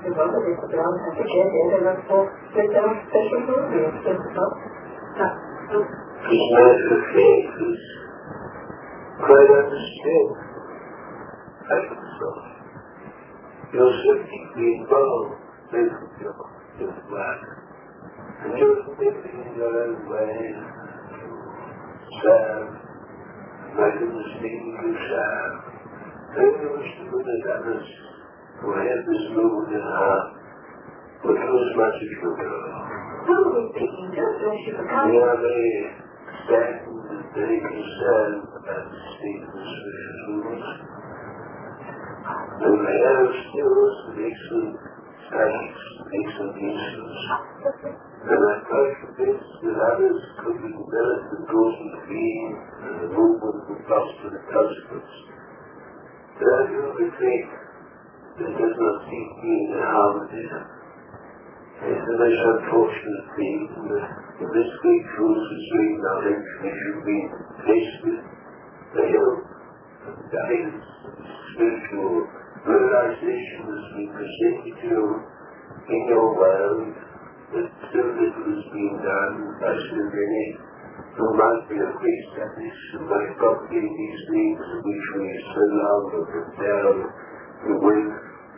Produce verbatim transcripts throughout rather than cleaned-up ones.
to other people down and forget it, and that's all with their special movie and stuff. These matter faces quite understand. I think so. You'll simply be involved with your in the matter. And you're living in your own way to serve, like in the same you serve. Then you wish to look at others who have this movement in heart, but for as much as you go. Who was thinking just when she becomes? They are very saddened and very concerned about the state of the social movement. And they have still some excellent studies, excellent instruments. And I'm quite convinced that others could be developed and brought into being, and the movement would prosper the consequence. But I do regret that does not seem to be in harmony. It's the most unfortunate thing that in this great truth is great knowledge we should be blessed with the help and guidance and spiritual realization as we present it to you in your world, that so little is being done by so many who might be of great service and might propagate these things which we so long have put down the wind.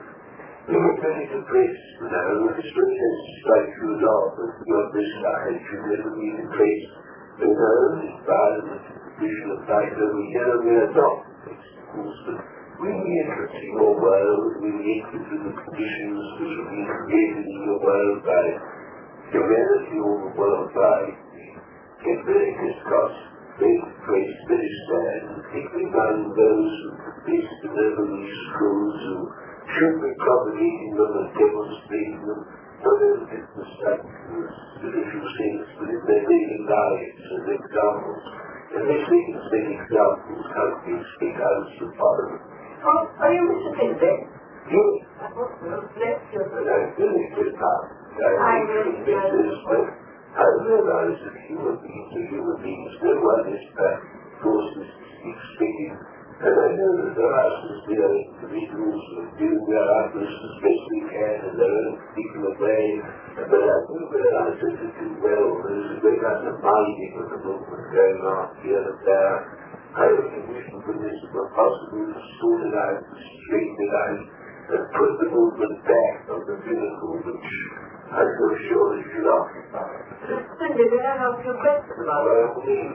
We were very depressed now, it's very strike you off, but on this side you never be depressed. We know this violent vision of life over here, we are not depressed, of course, but we enter into your world, we enter into the conditions which have been created in your world by humanity all the world by get very discussed, very depressed, very sad, and particularly among those who profess to live in these schools who should be propagating them and demonstrating them, not only in the spiritual sense, but in their daily lives and examples. And they speak as many examples, how they speak out to follow them. Oh, are you Mister Finlay? Yes. I hope so. Bless you. But I really did not. I really did this, but I realize that human beings are human beings. No one is back, of course, is speaking. And I know that there are sincere individuals who are doing their utmost as best they can in their own particular way. But I do realize that they do well. There's a great undermining of the movement going on here and there. I only wish the goodness it were possible to sort it out, to straighten it out, and put the movement back on the pinnacle which I feel sure it should occupy. Mister Finlay, may I ask you a question about it? Well, please.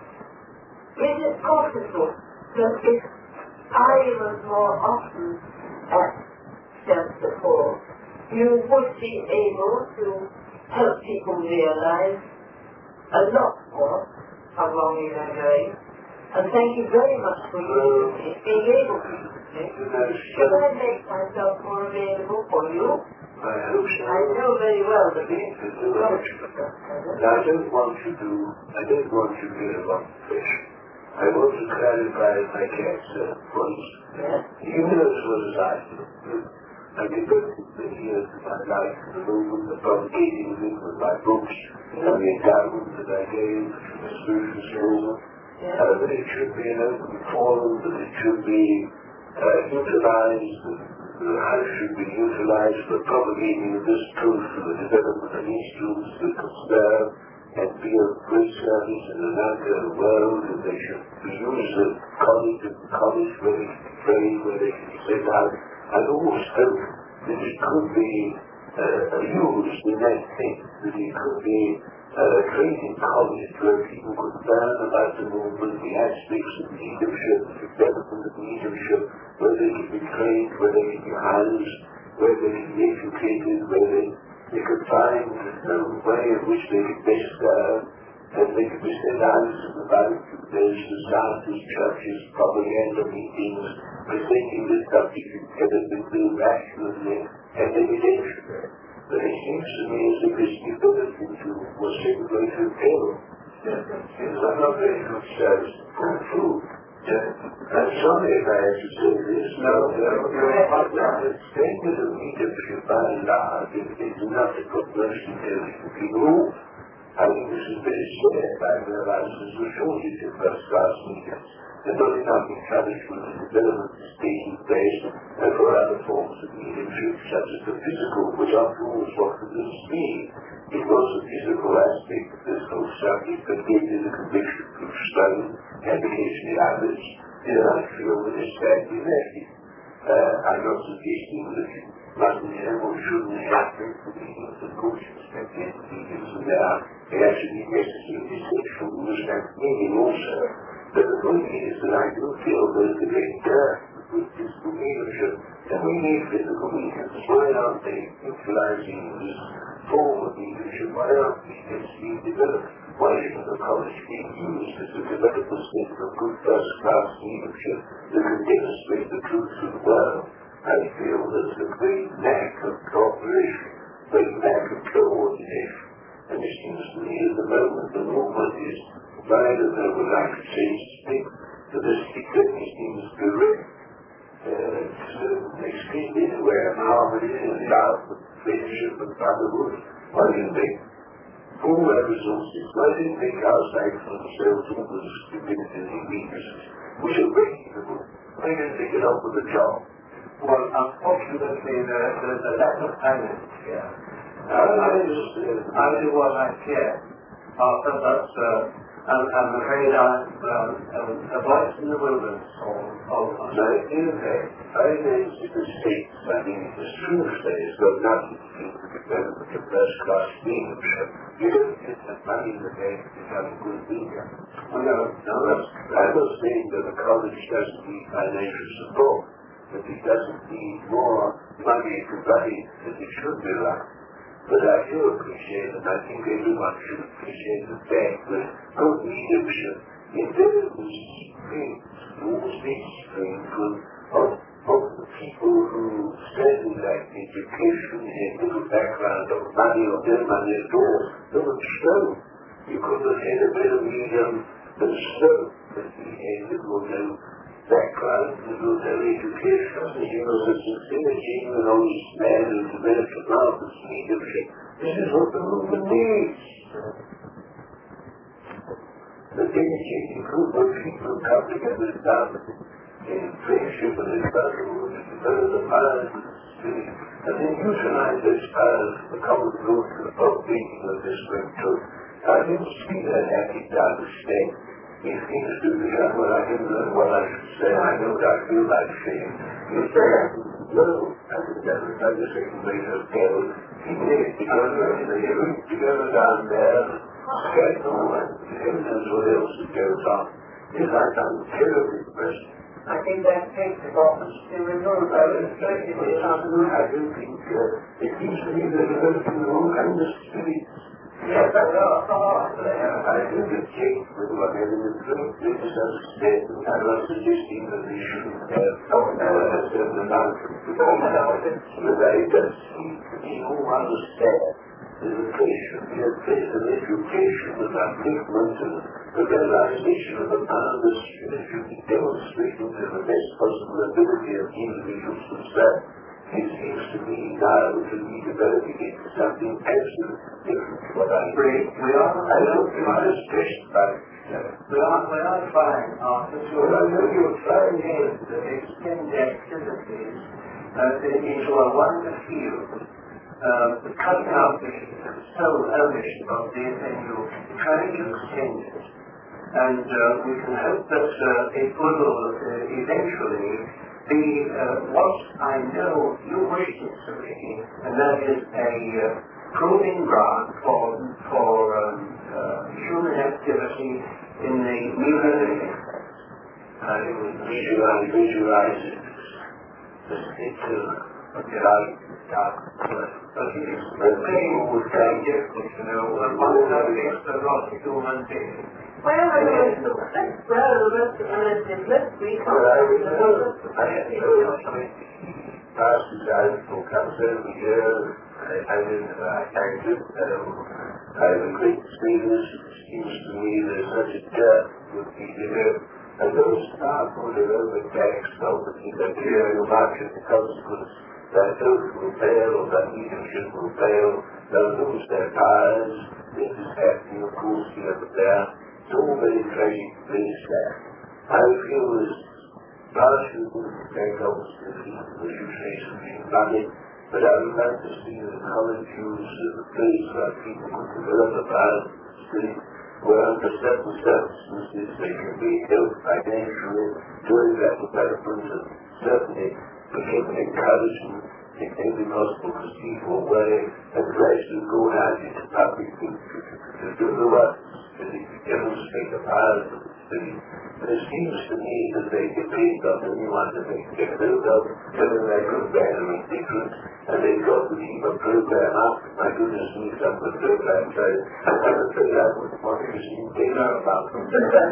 Is it possible that if I was more often at church before, you would be able to help people realize a lot more how wrong you are going? And thank you very much for you being able to do this. Should I make myself more available for you? I hope so. I know very well that you to do it. I don't want you to, I don't want you to get a lot of fish. I want to clarify my cancer points. Yes. You know as well as I do. I devoted many years of my life to the movement of propagating of it with my books and the endowment that I gave to the spiritual movement. Yes. Uh, that it should be an open forum, that it should be uh, utilized, that the house should be utilized for propagating of this truth and the development of instruments that can serve and be of great service in another world, and they should be used at college and college where they can train, where they can be sent out. I always hope that it could be uh, used in that sense, that it could be a training college where people could learn about the movement, the aspects of leadership, the development of leadership, where they can be trained, where they can be housed, where they can be educated, where they They could find a way in which they could best serve, and they could be sent out and about to those societies, churches, propaganda meetings, presenting this subject together with the rationally and evidentially. But it seems to me as if it's developed into was segregated in peril. It's not very good service for food. I'm sorry if I have to say this. No, no, no. The statement of leadership by and large is not a good notion to people. I think this is very sad. I realize there's a shortage of first-class leaders. and not enough encouragement and development is taking place, and for other forms of mediumship, such as the physical, which after all is what this means. It was the physical aspect of this whole subject that gave me the conviction to study, and occasionally others, and I feel that it's badly lacking. Uh, I'm not suggesting that you mustn't have or shouldn't have the meanings of conscience, that the meanings of that they actually necessarily essential to understand meaning also. But the point is that I do feel that it's a great gap with physical mediumship, and we need physical mediums. Why aren't they utilizing this form of mediumship? Why aren't mediums being developed? Why isn't the college being used as a develop a state of good first-class mediumship that can demonstrate the truth to the world? I feel there's a great lack of cooperation, great lack of coordination. And it seems to me at the moment the movement is, I don't know what I could say to speak, but the secret seems to be written. Uh, it's uh, extremely aware of harmony and love and friendship and brotherhood. Why do you think all our resources, why do you think outside from themselves all the stupidities and weaknesses which are reasonable? Why do you think it up with a job? Well, unfortunately, there, there's a lack of talent here. I understand. I do what I can, uh, but uh, I'm, I'm afraid I'm um, a voice in the wilderness all, all the time. No, in fact, I made the mistake. I mean, the truth that it's got nothing to do with the development of first-class mediumship. You don't get that money in the day to become a good medium. Well, no, No, I'm not saying that the college doesn't need financial support, but it doesn't need more money to run it as it should be run. But I do appreciate, and I think everyone should appreciate the fact that good mediumship invariably springs, mostly springs from of, of the people who study like education and little background of money or their money at all. They would show you could have had a better medium than so that he had little no background, little no education, and he was a sincere, genuine, honest man who developed a marvelous mediumship. This is what the movement needs. The dedicated group of people who come together in love, in friendship and in brotherhood, and develop the powers of the spirit, and then utilize those powers for the common good of being of this great truth. I didn't see that happening to understand. If things do become what I can learn what I should say, I know what I feel like saying. If they happen, no, I could never find the second place of hell. He did together, and they root together down there, scandal, and heaven knows what else that goes on. It's like I'm terribly depressed. I think that takes importance to remove those restricted I do think uh, it seems to me that we're developing all kinds of spirits. Yes, but there are thoughts there. I think it changed with whatever the truth they misunderstand. I'm not suggesting that they shouldn't have uh, a certain amount of protection, but I don't see people who understand that there should be a place of education and upliftment and the realization of the power of the spirit should be demonstrated to the best possible ability of individuals themselves. It seems to me now to be developing into something absolutely different from what I We, we are, I don't feel distressed by it. we are, we are trying, after to Well, I know you're trying is to extend the activities uh, into a wider field, uh, cutting out the sole ownership of the venue, trying to extend it. And uh, we can hope that uh, it will uh, eventually be uh, what I know you wish it to be, and that is a uh, proving ground for, for um, uh, human activity in the new living. I visualize, visualize it. It's a dark, dark place. But it is very, very difficult to know what is the lost human being. Well, I mean, let's grow, let's, let's, let's recall. Well, I remember, I had no passes out for cancer every year. I, I did, I thanked it. Um, I have a great experience. It seems to me there's such a gap with people here. And those staff who are overtaxed, obviously, they're clearing the market the consequence. That oath will fail, or that leadership will fail. They'll lose their powers. This is happening, of course, here but there. It's all very tragic, very sad. I feel this partially very helps to keep the situation being running, but I would like to see the college use as a place where people could develop a balance state where under certain circumstances they can be helped financially during that development, and certainly we can encourage them in every possible conceivable way and gradually go out into public to, to, to do the work, to demonstrate the powers of the city. But it seems to me that they depend on anyone that they can get hold of, whether they go bad or indifferent, and they've got to keep a program up. My goodness me, some of the program says, I'm going to say that with what you see data about them.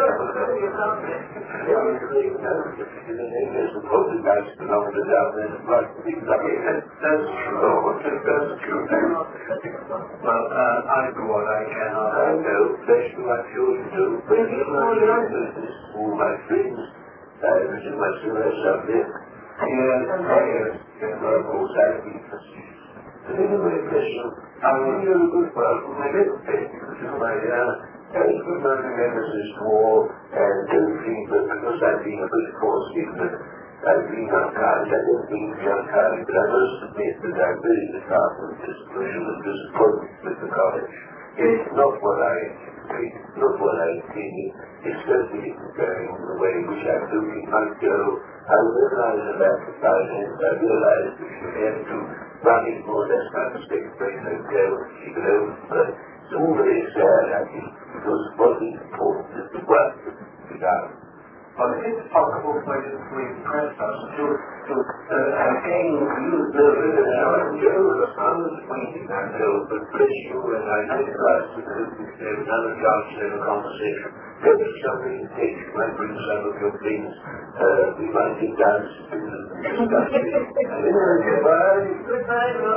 There's the public guys belong to down there, but things like that. That's true. That's true. Well, uh, I do what I can. I know, that's what I feel you do. But it's not your business. All my friends, I was in my service up there. Yes, yes, yes, of course, I've been facetious. But anyway, Christian, I'm really a good person. I get paid because of my, uh, very good remembers this war, and don't think that because I've been a good course ignorant, I've been unkind, I don't mean to be unkind, but I must admit that I'm very disheartened with disillusion and disappointment with the college. It's not what I anticipated, not what I intended. It certainly isn't going the way in which I thought it might go. I realized about the finance, I realized that you have to run it more or less by the state place hotel and keep it open, but it's all very sad, I think, because what is important is the work that we done. Well, it's possible for you to impress us to, to uh, again, use the religion, Joe, the sun is waiting, I know, but bless you, and I realize that if there was another chance to have a conversation, maybe somebody in case you might bring some of your things, uh, we might get down to discuss it. Goodbye. Goodbye,